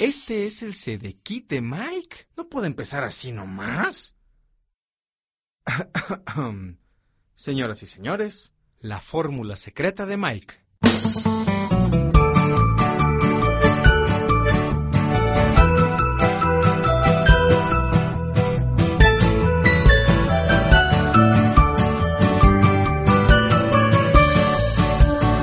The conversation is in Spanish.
Este es el CD Kit de Mike. ¿No puede empezar así nomás? Señoras y señores, la fórmula secreta de Mike.